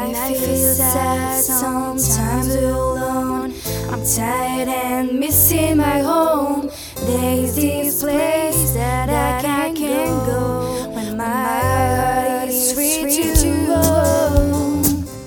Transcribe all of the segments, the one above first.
I feel sad sometimes alone. I'm tired and missing my home. There's this place that I can't go when my heart is free to roam.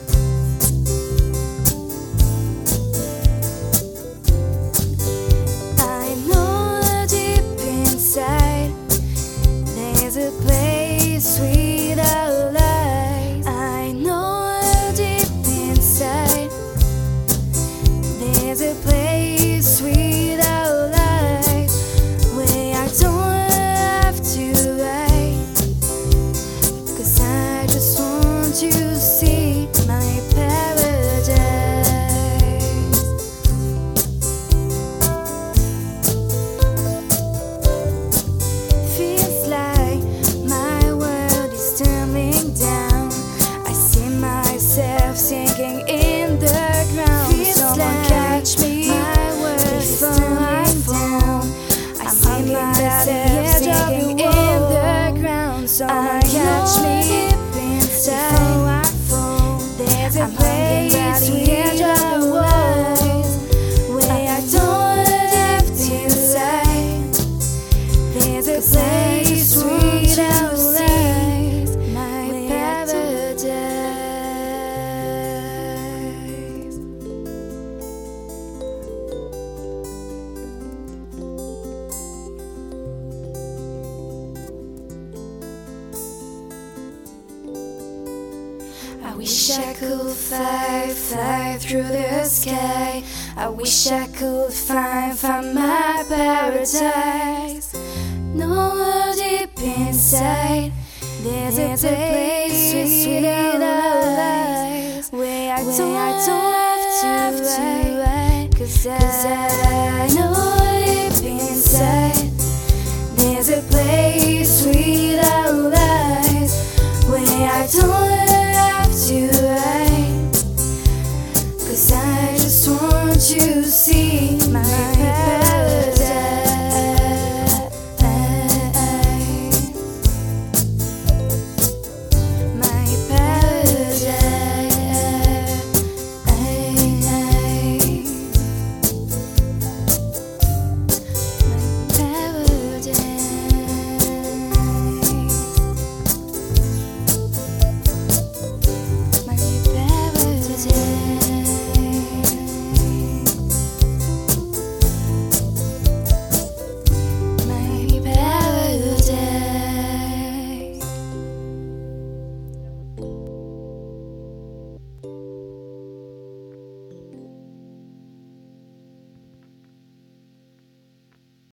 I know deep inside there's a place without lies. I know deep inside there's a place without lies, where I don't have to write, 'cause I just want to see my paradise. Feels like my world is tumbling down. I see myself sinking in the ground. Feels like catch me, my world is tumbling down. I see myself sinking in the ground. Someone catch me before I fall. There's a place without walls, where I don't have to decide. There's a place without lies, my paradise. I wish I could fly through the sky. I wish I could find my paradise. No, deep inside there's a place without lies, where I don't have to write, 'cause I know deep inside there's a place without lies, where I don't have to write, 'cause I just want to see my